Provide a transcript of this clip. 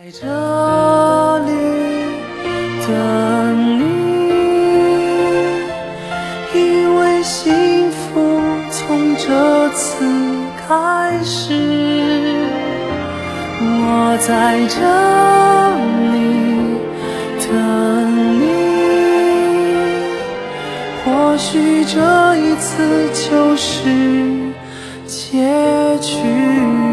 在这里等你，因为幸福从这次开始。我在这里等你，或许这一次就是结局。